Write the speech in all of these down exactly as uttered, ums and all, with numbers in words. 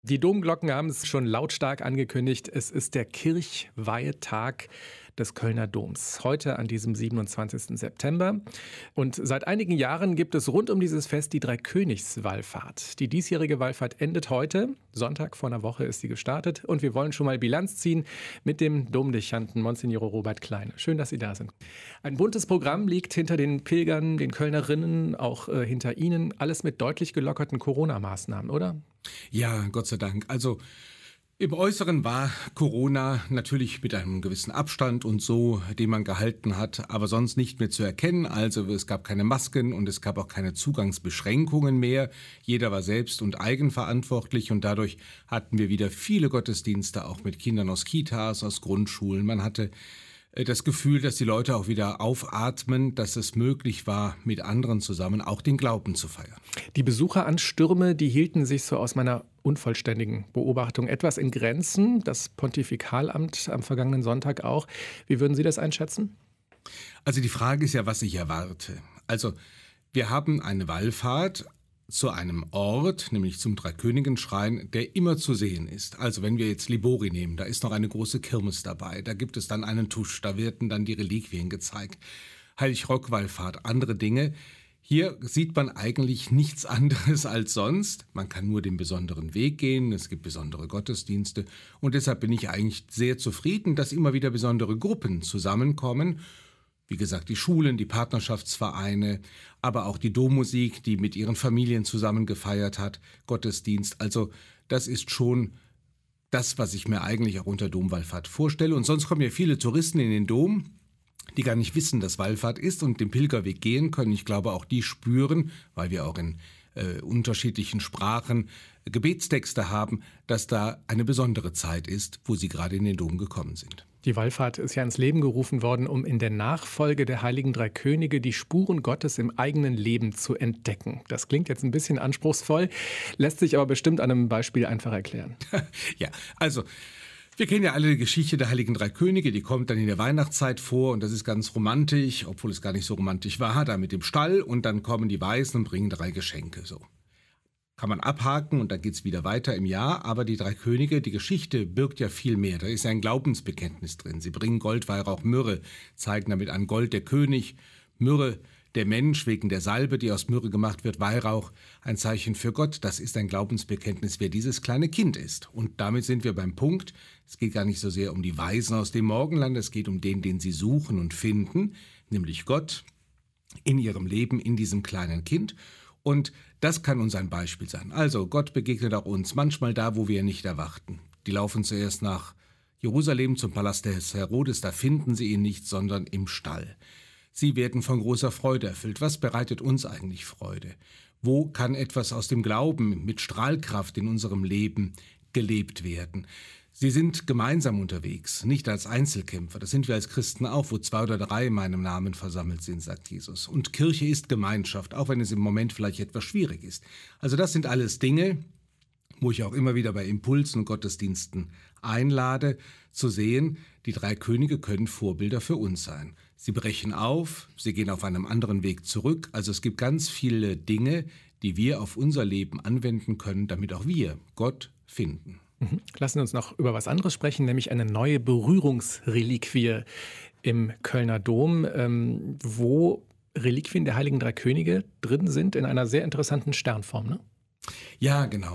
Die Domglocken haben es schon lautstark angekündigt. Es ist der Kirchweihetag des Kölner Doms. Heute an diesem siebenundzwanzigsten September. Und seit einigen Jahren gibt es rund um dieses Fest die Dreikönigswallfahrt. Die diesjährige Wallfahrt endet heute. Sonntag vor einer Woche ist sie gestartet. Und wir wollen schon mal Bilanz ziehen mit dem Domdechanten Monsignore Robert Kleine. Schön, dass Sie da sind. Ein buntes Programm liegt hinter den Pilgern, den Kölnerinnen, auch äh, hinter Ihnen. Alles mit deutlich gelockerten Corona-Maßnahmen, oder? Ja, Gott sei Dank. Also im Äußeren war Corona natürlich mit einem gewissen Abstand und so, den man gehalten hat, aber sonst nicht mehr zu erkennen. Also es gab keine Masken und es gab auch keine Zugangsbeschränkungen mehr. Jeder war selbst und eigenverantwortlich und dadurch hatten wir wieder viele Gottesdienste, auch mit Kindern aus Kitas, aus Grundschulen. Man hatte das Gefühl, dass die Leute auch wieder aufatmen, dass es möglich war, mit anderen zusammen auch den Glauben zu feiern. Die Besucheranstürme, die hielten sich so aus meiner unvollständigen Beobachtung etwas in Grenzen. Das Pontifikalamt am vergangenen Sonntag auch. Wie würden Sie das einschätzen? Also die Frage ist ja, was ich erwarte. Also wir haben eine Wallfahrt zu einem Ort, nämlich zum Dreikönigenschrein, der immer zu sehen ist. Also wenn wir jetzt Libori nehmen, da ist noch eine große Kirmes dabei, da gibt es dann einen Tusch, da werden dann die Reliquien gezeigt. Heilig-Rock-Wallfahrt, andere Dinge. Hier sieht man eigentlich nichts anderes als sonst. Man kann nur den besonderen Weg gehen, es gibt besondere Gottesdienste und deshalb bin ich eigentlich sehr zufrieden, dass immer wieder besondere Gruppen zusammenkommen. Wie gesagt, die Schulen, die Partnerschaftsvereine, aber auch die Dommusik, die mit ihren Familien zusammen gefeiert hat, Gottesdienst. Also das ist schon das, was ich mir eigentlich auch unter Domwallfahrt vorstelle. Und sonst kommen ja viele Touristen in den Dom, die gar nicht wissen, dass Wallfahrt ist und den Pilgerweg gehen können. Ich glaube, auch die spüren, weil wir auch in äh, unterschiedlichen Sprachen Gebetstexte haben, dass da eine besondere Zeit ist, wo sie gerade in den Dom gekommen sind. Die Wallfahrt ist ja ins Leben gerufen worden, um in der Nachfolge der heiligen drei Könige die Spuren Gottes im eigenen Leben zu entdecken. Das klingt jetzt ein bisschen anspruchsvoll, lässt sich aber bestimmt an einem Beispiel einfach erklären. Ja, also wir kennen ja alle die Geschichte der heiligen drei Könige, die kommt dann in der Weihnachtszeit vor und das ist ganz romantisch, obwohl es gar nicht so romantisch war, da mit dem Stall und dann kommen die Weisen und bringen drei Geschenke, so. Kann man abhaken und dann geht's wieder weiter im Jahr. Aber die drei Könige, die Geschichte birgt ja viel mehr. Da ist ja ein Glaubensbekenntnis drin. Sie bringen Gold, Weihrauch, Myrrhe, zeigen damit an Gold der König, Myrrhe der Mensch wegen der Salbe, die aus Myrrhe gemacht wird, Weihrauch, ein Zeichen für Gott. Das ist ein Glaubensbekenntnis, wer dieses kleine Kind ist. Und damit sind wir beim Punkt. Es geht gar nicht so sehr um die Weisen aus dem Morgenland, es geht um den, den sie suchen und finden, nämlich Gott in ihrem Leben, in diesem kleinen Kind. Und das kann uns ein Beispiel sein. Also Gott begegnet auch uns, manchmal da, wo wir ihn nicht erwarten. Die laufen zuerst nach Jerusalem zum Palast des Herodes, da finden sie ihn nicht, sondern im Stall. Sie werden von großer Freude erfüllt. Was bereitet uns eigentlich Freude? Wo kann etwas aus dem Glauben mit Strahlkraft in unserem Leben gelebt werden? Sie sind gemeinsam unterwegs, nicht als Einzelkämpfer. Das sind wir als Christen auch, wo zwei oder drei in meinem Namen versammelt sind, sagt Jesus. Und Kirche ist Gemeinschaft, auch wenn es im Moment vielleicht etwas schwierig ist. Also das sind alles Dinge, wo ich auch immer wieder bei Impulsen und Gottesdiensten einlade, zu sehen, die drei Könige können Vorbilder für uns sein. Sie brechen auf, sie gehen auf einem anderen Weg zurück. Also es gibt ganz viele Dinge, die wir auf unser Leben anwenden können, damit auch wir Gott finden. Lassen Sie uns noch über was anderes sprechen, nämlich eine neue Berührungsreliquie im Kölner Dom, ähm, wo Reliquien der heiligen drei Könige drin sind in einer sehr interessanten Sternform, ne? Ja, genau.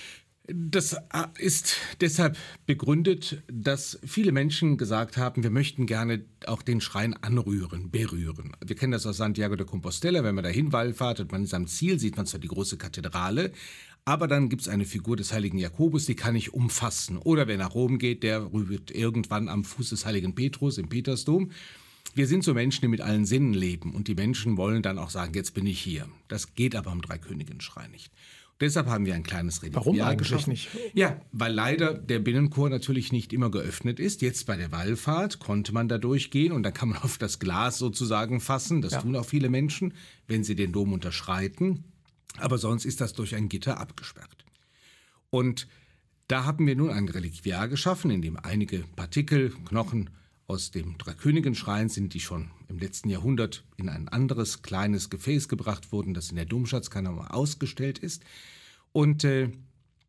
Das ist deshalb begründet, dass viele Menschen gesagt haben, wir möchten gerne auch den Schrein anrühren, berühren. Wir kennen das aus Santiago de Compostela, wenn man dahin wallfahrt und man ist am Ziel, sieht man zwar die große Kathedrale, aber dann gibt es eine Figur des heiligen Jakobus, die kann ich umfassen. Oder wer nach Rom geht, der rührt irgendwann am Fuß des heiligen Petrus im Petersdom. Wir sind so Menschen, die mit allen Sinnen leben und die Menschen wollen dann auch sagen, jetzt bin ich hier. Das geht aber am Dreikönigenschrein nicht. Deshalb haben wir ein kleines Reliquiar Warum eigentlich geschaffen. nicht? Ja, weil leider der Binnenchor natürlich nicht immer geöffnet ist. Jetzt bei der Wallfahrt konnte man da durchgehen und dann kann man auf das Glas sozusagen fassen. Das Ja. tun auch viele Menschen, wenn sie den Dom unterschreiten. Aber sonst ist das durch ein Gitter abgesperrt. Und da haben wir nun ein Reliquiar geschaffen, in dem einige Partikel, Knochen aus dem Dreikönigenschrein sind, die schon im letzten Jahrhundert in ein anderes kleines Gefäß gebracht wurden, das in der Domschatzkammer ausgestellt ist. Und äh,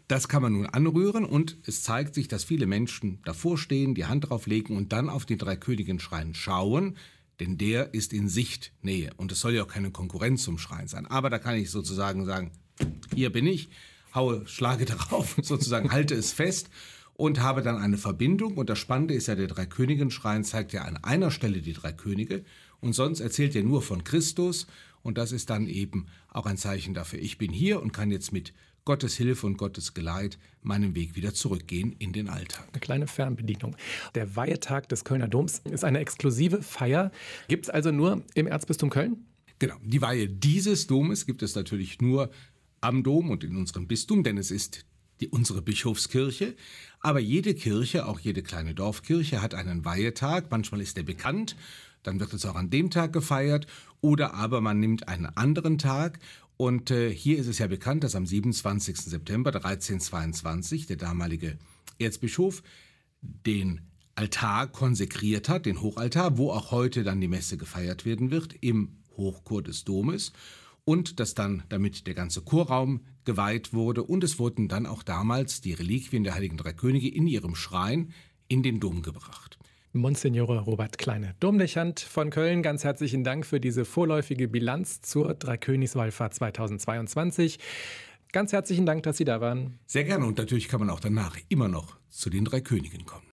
Das kann man nun anrühren und es zeigt sich, dass viele Menschen davor stehen, die Hand drauf legen und dann auf den Dreikönigen-Schrein schauen, denn der ist in Sichtnähe und es soll ja auch keine Konkurrenz zum Schrein sein. Aber da kann ich sozusagen sagen, hier bin ich, haue, schlage darauf, sozusagen halte es fest und habe dann eine Verbindung. Und das Spannende ist ja, der Dreikönigen-Schrein zeigt ja an einer Stelle die drei Könige und sonst erzählt er nur von Christus. Und das ist dann eben auch ein Zeichen dafür, ich bin hier und kann jetzt mit Gottes Hilfe und Gottes Geleit meinen Weg wieder zurückgehen in den Alltag. Eine kleine Fernbedienung. Der Weihetag des Kölner Doms ist eine exklusive Feier. Gibt es also nur im Erzbistum Köln? Genau, die Weihe dieses Domes gibt es natürlich nur am Dom und in unserem Bistum, denn es ist die, unsere Bischofskirche. Aber jede Kirche, auch jede kleine Dorfkirche, hat einen Weihetag. Manchmal ist der bekannt, dann wird es auch an dem Tag gefeiert. Oder aber man nimmt einen anderen Tag. Und äh, hier ist es ja bekannt, dass am siebenundzwanzigsten September dreizehnhundertzweiundzwanzig der damalige Erzbischof den Altar konsekriert hat, den Hochaltar, wo auch heute dann die Messe gefeiert werden wird, im Hochchor des Domes. Und dass dann damit der ganze Chorraum geweiht wurde. Und es wurden dann auch damals die Reliquien der Heiligen Drei Könige in ihrem Schrein in den Dom gebracht. Monsignore Robert Kleine, Domdechant von Köln, ganz herzlichen Dank für diese vorläufige Bilanz zur Dreikönigswallfahrt zweitausendzweiundzwanzig. Ganz herzlichen Dank, dass Sie da waren. Sehr gerne und natürlich kann man auch danach immer noch zu den Drei Königen kommen.